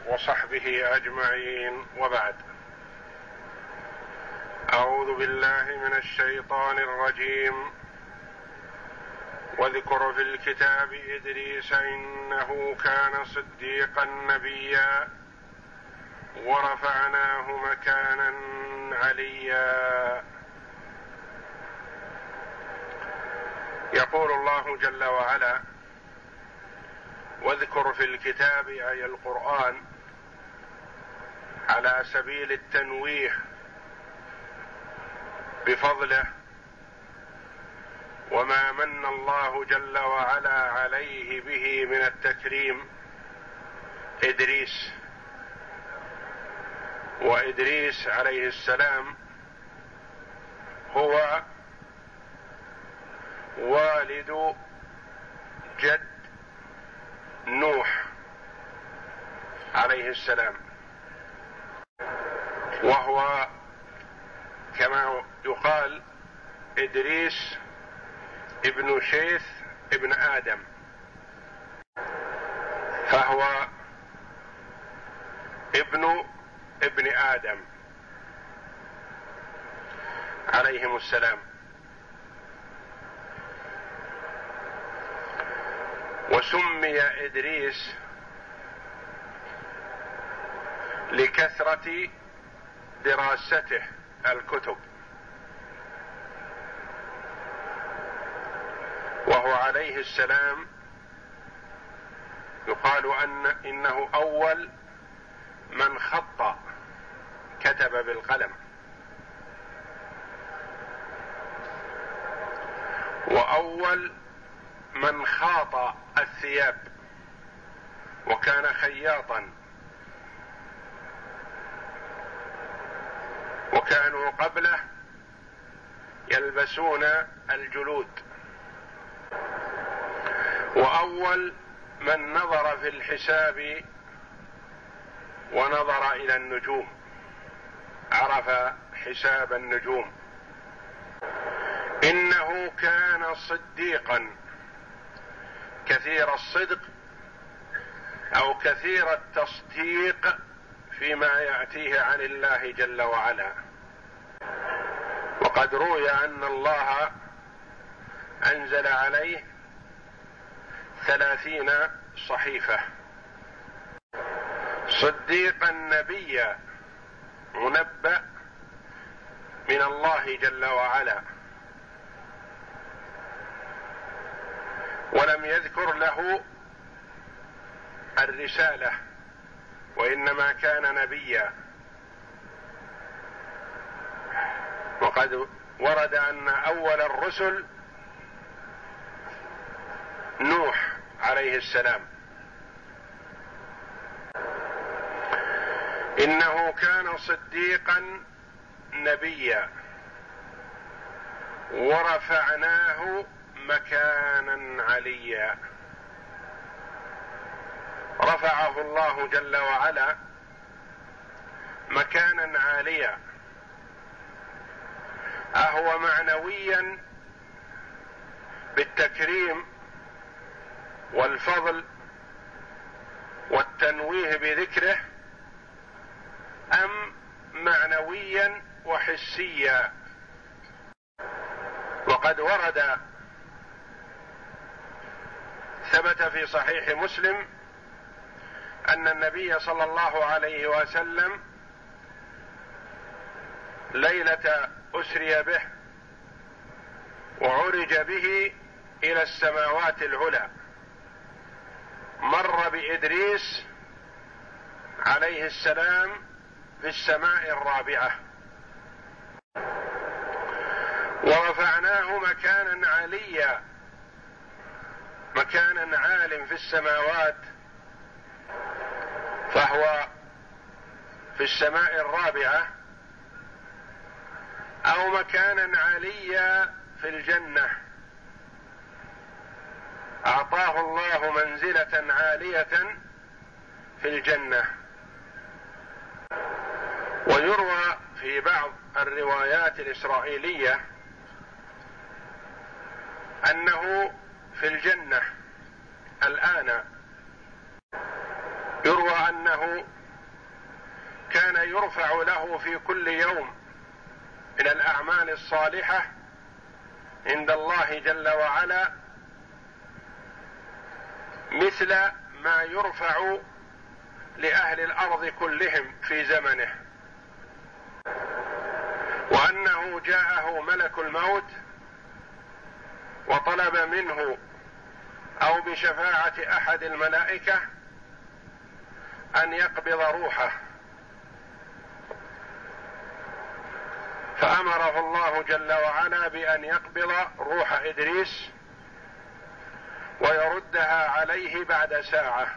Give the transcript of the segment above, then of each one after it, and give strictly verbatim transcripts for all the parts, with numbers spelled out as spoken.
وصحبه أجمعين، وبعد. أعوذ بالله من الشيطان الرجيم. واذكر في الكتاب إدريس إنه كان صديقا نبيا ورفعناه مكانا عليا. يقول الله جل وعلا: واذكر في الكتاب، أي القرآن، على سبيل التنويه بفضله وما من الله جل وعلا عليه به من التكريم إدريس. وإدريس عليه السلام هو والد جد نوح عليه السلام، وهو كما يقال إدريس ابن شيث ابن آدم، فهو ابن ابن آدم عليهم السلام. وسمي إدريس لكثرة دراسته الكتب، وهو عليه السلام يقال أن إنه أول من خط كتب بالقلم، وأول من خاط الثياب، وكان خياطا، وكانوا قبله يلبسون الجلود، وأول من نظر في الحساب ونظر إلى النجوم، عرف حساب النجوم. إنه كان صديقا، كثير الصدق أو كثير التصديق فيما يأتيه عن الله جل وعلا. وقد روي أن الله أنزل عليه ثلاثين صحيفة، صديقا نبيا منبأ من الله جل وعلا، ولم يذكر له الرسالة، وإنما كان نبيا. وقد ورد أن أول الرسل نوح عليه السلام. إنه كان صديقا نبيا ورفعناه مكانا عليا. رفعه الله جل وعلا مكانا عاليا، أهو معنويا بالتكريم والفضل والتنويه بذكره، أم معنويا وحسيا؟ وقد ورد ثبت في صحيح مسلم أن النبي صلى الله عليه وسلم ليلة أسري به وعرج به إلى السماوات العلى مر بإدريس عليه السلام في السماء الرابعة، ورفعناه مكانا عليا، مكانا عال في السماوات، فهو في السماء الرابعة، أو مكانا عليا في الجنة، أعطاه الله منزلة عالية في الجنة. ويروى في بعض الروايات الإسرائيلية أنه في الجنة الآن، يروى أنه كان يرفع له في كل يوم من الأعمال الصالحة عند الله جل وعلا مثل ما يرفع لأهل الأرض كلهم في زمنه، وأنه جاءه ملك الموت وطلب منه أو بشفاعة أحد الملائكة أن يقبض روحه، فأمره الله جل وعلا بأن يقبض روح إدريس ويردها عليه بعد ساعة،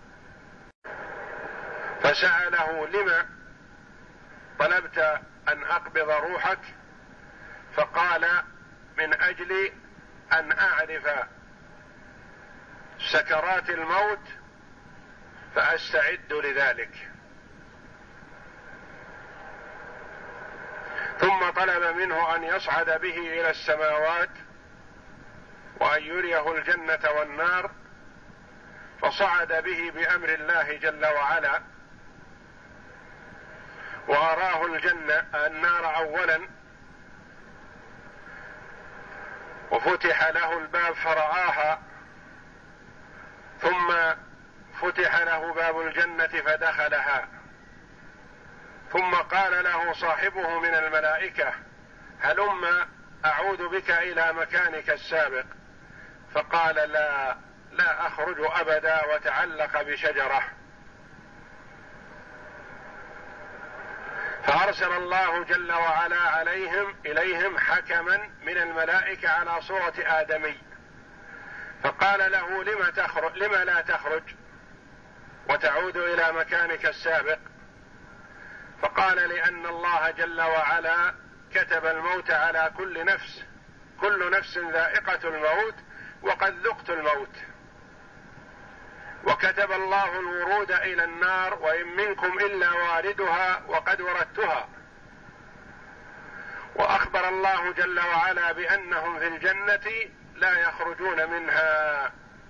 فسأله: لما طلبت أن أقبض روحك؟ فقال: من أجل أن أعرف سكرات الموت فأستعد لذلك. ثم طلب منه أن يصعد به إلى السماوات وأن يريه الجنة والنار، فصعد به بأمر الله جل وعلا وأراه الجنة النار أولا، وفتح له الباب فرآها، ثم فتح له باب الجنة فدخلها، ثم قال له صاحبه من الملائكة: هلم أعود بك إلى مكانك السابق. فقال: لا لا أخرج أبدا، وتعلق بشجرة. فأرسل الله جل وعلا عليهم إليهم حكما من الملائكة على صورة آدمي، فقال له: لم تخرج لم لا تخرج وتعود إلى مكانك السابق؟ فقال: لأن الله جل وعلا كتب الموت على كل نفس، كل نفس ذائقة الموت، وقد ذقت الموت، وكتب الله الورود إلى النار، وإن منكم إلا واردها وقد وردتها، وأخبر الله جل وعلا بأنهم في الجنة لا يخرجون منها،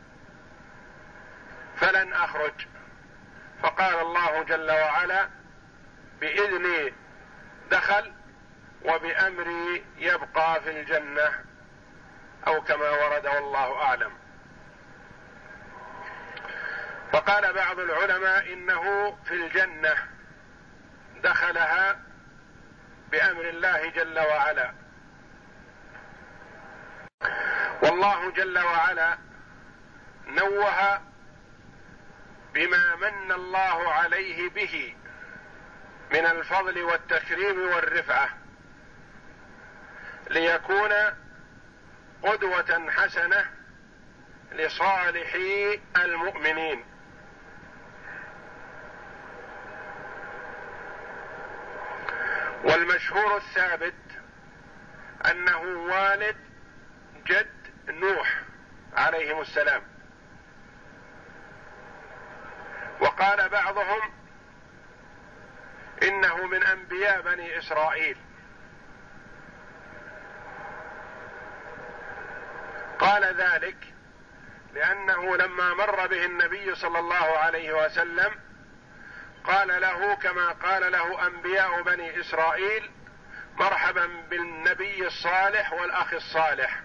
فلن أخرج. فقال الله جل وعلا: بإذني دخل وبأمري يبقى في الجنة، أو كما ورد والله أعلم. فقال بعض العلماء إنه في الجنة دخلها بأمر الله جل وعلا. والله جل وعلا نوه بما من الله عليه به من الفضل والتكريم والرفعة، ليكون قدوة حسنة لصالحي المؤمنين. والمشهور الثابت أنه والد جد نوح عليهم السلام. وقال بعضهم إنه من أنبياء بني إسرائيل. قال ذلك لأنه لما مر به النبي صلى الله عليه وسلم قال له كما قال له أنبياء بني إسرائيل: مرحبا بالنبي الصالح والأخ الصالح.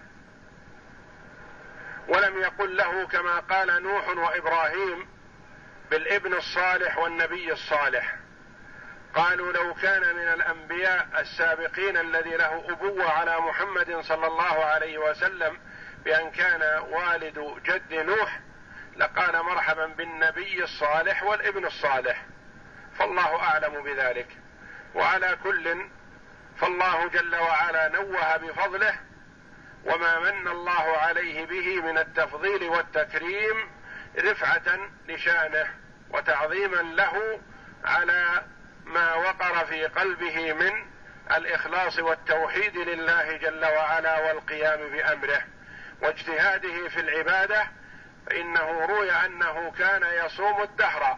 ولم يقل له كما قال نوح وإبراهيم بالابن الصالح والنبي الصالح. قالوا لو كان من الأنبياء السابقين الذي له أبوة على محمد صلى الله عليه وسلم بأن كان والد جد نوح لقال مرحبا بالنبي الصالح والابن الصالح، فالله أعلم بذلك. وعلى كل فالله جل وعلا نوه بفضله وما من الله عليه به من التفضيل والتكريم رفعة لشانه وتعظيما له على ما وقر في قلبه من الإخلاص والتوحيد لله جل وعلا والقيام بأمره واجتهاده في العبادة. فإنه روي أنه كان يصوم الدهر،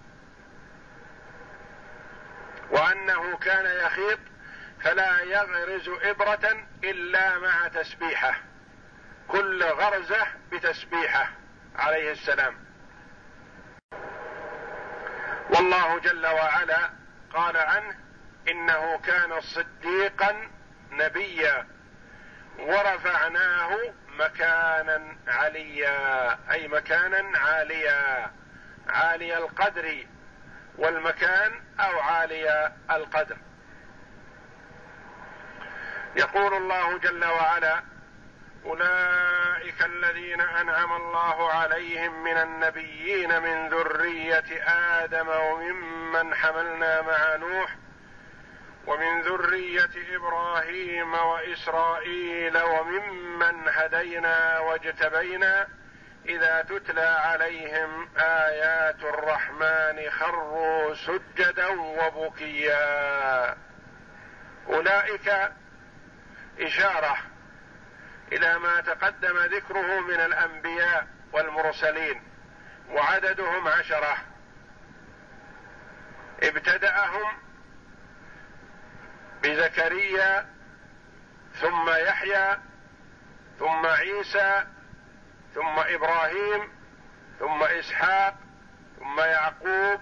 وأنه كان يخيط فلا يغرز إبرة إلا مع تسبيحه، كل غرزة بتسبيحه عليه السلام. والله جل وعلا قال عنه إنه كان صديقا نبيا ورفعناه مكانا عليا، أي مكانا عاليا، عالي القدر والمكان أو عالي القدر. يقول الله جل وعلا: أولئك الذين أنعم الله عليهم من النبيين من ذرية آدم وممن حملنا مع نوح ومن ذرية إبراهيم وإسرائيل وممن هدينا واجتبينا إذا تتلى عليهم آيات الرحمن خروا سجدا وبكيا. أولئك إشارة إلى ما تقدم ذكره من الأنبياء والمرسلين، وعددهم عشرة. ابتدأهم بزكريا ثم يحيى ثم عيسى ثم إبراهيم ثم إسحاق ثم يعقوب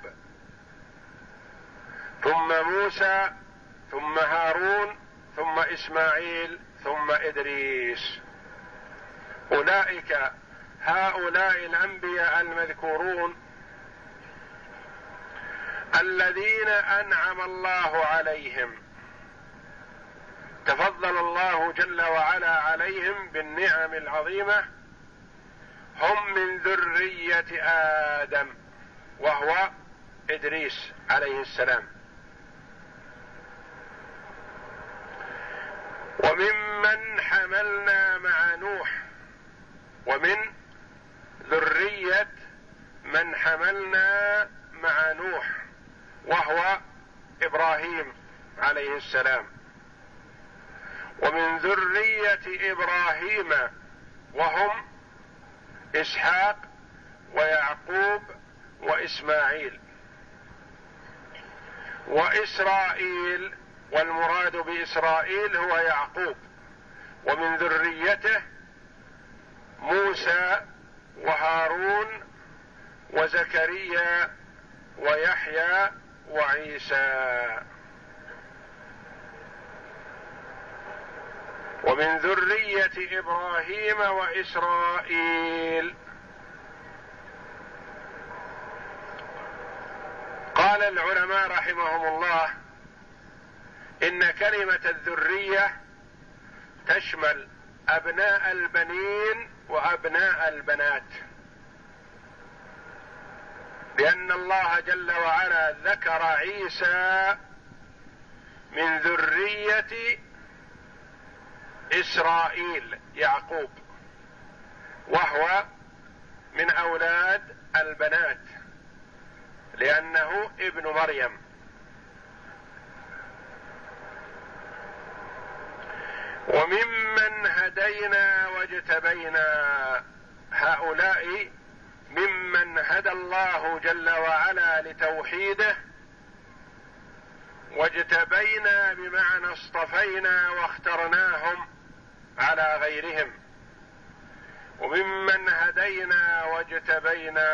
ثم موسى ثم هارون ثم إسماعيل ثم إدريس. أولئك هؤلاء الأنبياء المذكورون الذين أنعم الله عليهم، تفضل الله جل وعلا عليهم بالنعم العظيمة، هم من ذرية آدم وهو إدريس عليه السلام، وممن حملنا مع نوح، ومن ذرية من حملنا مع نوح وهو إبراهيم عليه السلام، ومن ذرية إبراهيم وهم إسحاق ويعقوب وإسماعيل، وإسرائيل، والمراد بإسرائيل هو يعقوب، ومن ذريته موسى وهارون وزكريا ويحيى وعيسى، ومن ذرية إبراهيم وإسرائيل. قال العلماء رحمهم الله إن كلمة الذرية تشمل أبناء البنين وأبناء البنات، لأن الله جل وعلا ذكر عيسى من ذرية إسرائيل يعقوب، وهو من أولاد البنات لأنه ابن مريم. وممن هدينا واجتبينا، هؤلاء ممن هدى الله جل وعلا لتوحيده، واجتبينا بمعنى اصطفينا واخترناهم على غيرهم. وممن هدينا واجتبينا،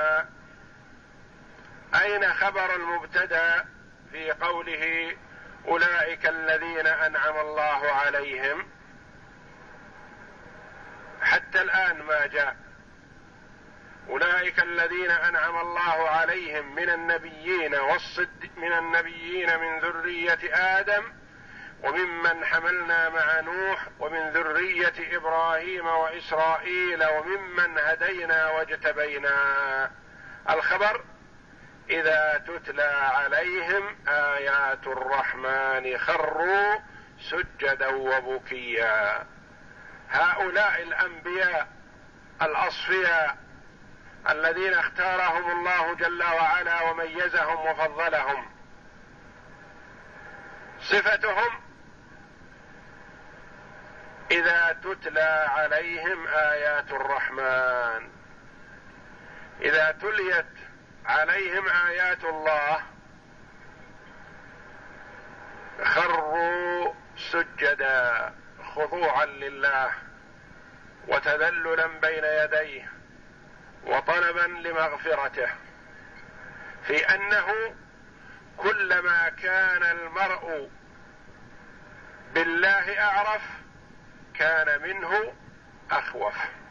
أين خبر المبتدأ في قوله أولئك الذين أنعم الله عليهم؟ حتى الآن ما جاء. أولئك الذين أنعم الله عليهم من النبيين والصد من النبيين من ذرية آدم وممن حملنا مع نوح ومن ذرية إبراهيم وإسرائيل وممن هدينا واجتبينا. الخبر: إذا تتلى عليهم آيات الرحمن خروا سجدا وبكيا. هؤلاء الأنبياء الأصفياء الذين اختارهم الله جل وعلا وميزهم وفضلهم، صفتهم إذا تتلى عليهم آيات الرحمن، إذا تليت عليهم آيات الله خروا سجدا، خضوعا لله وتذللا بين يديه وطلبا لمغفرته، في أنه كلما كان المرء بالله أعرف كان منه أخوف،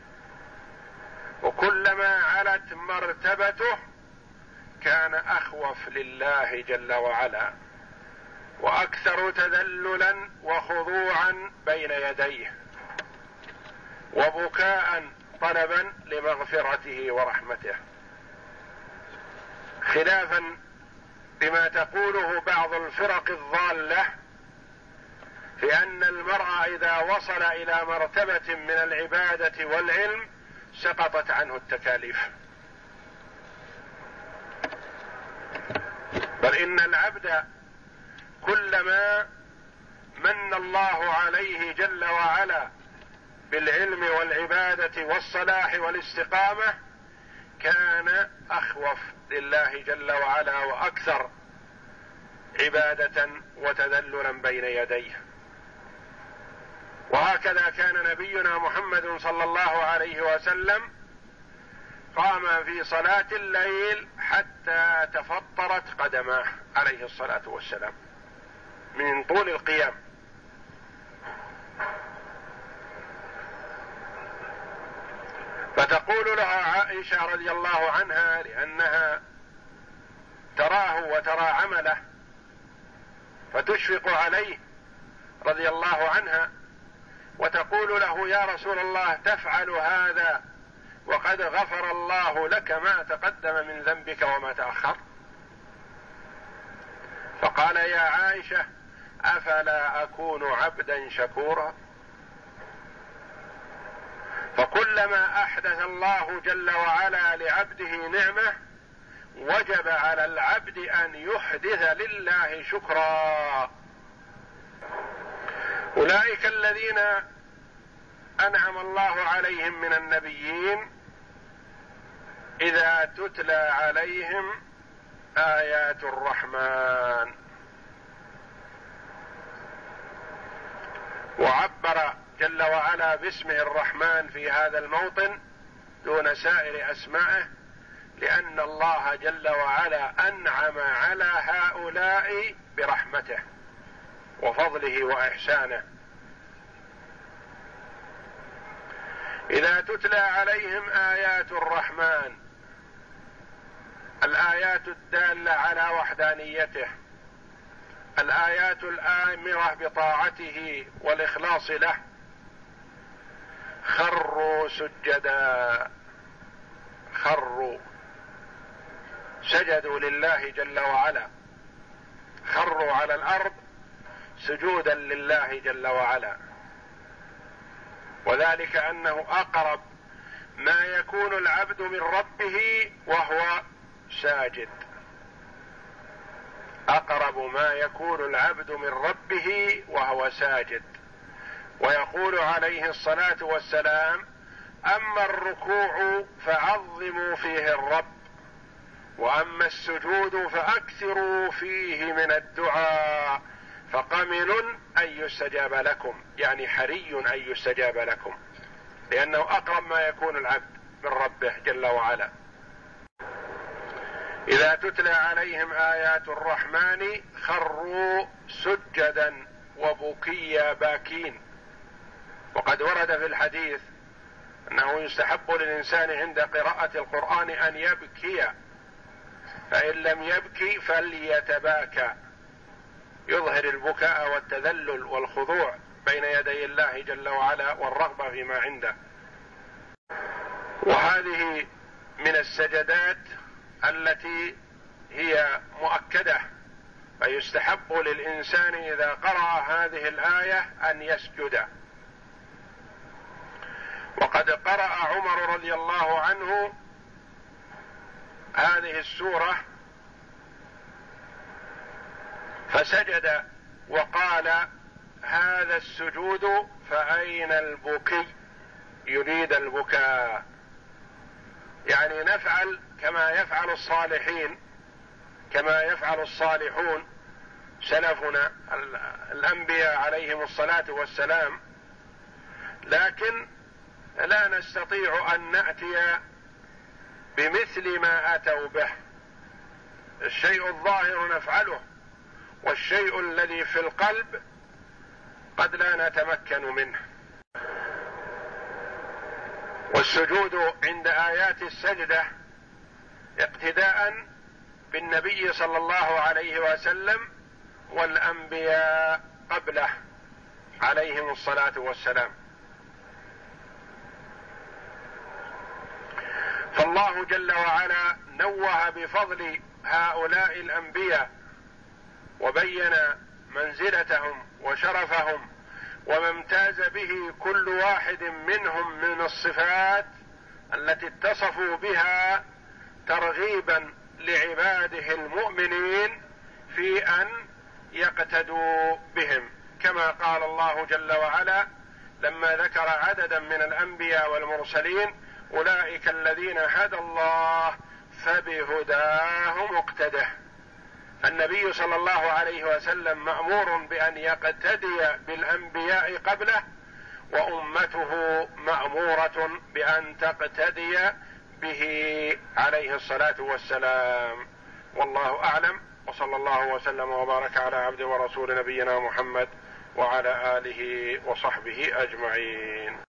وكلما علت مرتبته كان أخوف لله جل وعلا وأكثر تذللا وخضوعا بين يديه وبكاء طلبا لمغفرته ورحمته، خلافا بما تقوله بعض الفرق الضالة في أن المرء إذا وصل إلى مرتبة من العبادة والعلم سقطت عنه التكاليف، بل إن العبد كلما من الله عليه جل وعلا بالعلم والعبادة والصلاح والاستقامة كان أخوف لله جل وعلا وأكثر عبادة وتذللا بين يديه. وهكذا كان نبينا محمد صلى الله عليه وسلم قام في صلاة الليل حتى تفطرت قدماه عليه الصلاة والسلام من طول القيام. فتقول لها عائشة رضي الله عنها لأنها تراه وترى عمله فتشفق عليه رضي الله عنها، وتقول له: يا رسول الله تفعل هذا وقد غفر الله لك ما تقدم من ذنبك وما تأخر؟ فقال: يا عائشة أفلا أكون عبدا شكورا؟ فكلما أحدث الله جل وعلا لعبده نعمة وجب على العبد أن يحدث لله شكرا. أولئك الذين أنعم الله عليهم من النبيين إذا تتلى عليهم آيات الرحمن، وعبر جل وعلا باسمه الرحمن في هذا الموطن دون سائر أسمائه، لأن الله جل وعلا أنعم على هؤلاء برحمته وفضله وإحسانه. إذا تتلى عليهم آيات الرحمن، الآيات الدالة على وحدانيته، الآيات الآمرة بطاعته والإخلاص له، خروا سجدا، خروا سجدوا لله جل وعلا، خروا على الأرض سجودا لله جل وعلا، وذلك أنه أقرب ما يكون العبد من ربه وهو ساجد، أقرب ما يكون العبد من ربه وهو ساجد. ويقول عليه الصلاة والسلام: أما الركوع فعظموا فيه الرب، وأما السجود فأكثروا فيه من الدعاء، فقمل أن يستجاب لكم، يعني حري أن يستجاب لكم، لأنه أقرب ما يكون العبد من ربه جل وعلا. إذا تتلى عليهم آيات الرحمن خروا سجدا وبكيا باكين. وقد ورد في الحديث أنه يستحب للإنسان عند قراءة القرآن أن يبكي، فإن لم يبكي فليتباكى، يظهر البكاء والتذلل والخضوع بين يدي الله جل وعلا والرغبة فيما عنده. وهذه من السجدات التي هي مؤكدة، فيستحب للإنسان إذا قرأ هذه الآية أن يسجد. وقد قرأ عمر رضي الله عنه هذه السورة فسجد وقال: هذا السجود فأين البكي؟ يريد البكاء، يعني نفعل كما يفعل الصالحين، كما يفعل الصالحون سلفنا الأنبياء عليهم الصلاة والسلام، لكن لا نستطيع أن نأتي بمثل ما أتوا به، الشيء الظاهر نفعله، والشيء الذي في القلب قد لا نتمكن منه. والسجود عند آيات السجدة اقتداء بالنبي صلى الله عليه وسلم والأنبياء قبله عليهم الصلاة والسلام. فالله جل وعلا نوه بفضل هؤلاء الأنبياء وبين منزلتهم وشرفهم وما امتاز به كل واحد منهم من الصفات التي اتصفوا بها، ترغيبا لعباده المؤمنين في أن يقتدوا بهم، كما قال الله جل وعلا لما ذكر عددا من الأنبياء والمرسلين: أولئك الذين هدى الله فبهداه مقتده. النبي صلى الله عليه وسلم مأمور بأن يقتدي بالأنبياء قبله، وأمته مأمورة بأن تقتدي به عليه الصلاة والسلام. والله أعلم، وصلى الله وسلم وبارك على عبد ورسول نبينا محمد وعلى آله وصحبه أجمعين.